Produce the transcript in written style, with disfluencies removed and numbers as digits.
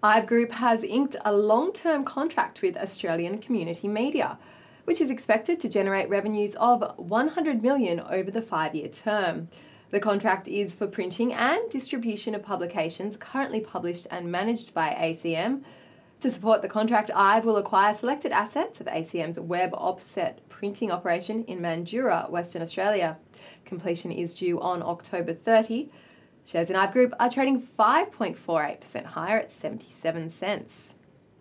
IVE Group has inked a long-term contract with Australian Community Media, which is expected to generate revenues of $100 million over the 5-year term. The contract is for printing and distribution of publications currently published and managed by ACM. To support the contract, IVE will acquire selected assets of ACM's web offset printing operation in Mandurah, Western Australia. Completion is due on October 30. Shares in IVE Group are trading 5.48% higher at 77 cents.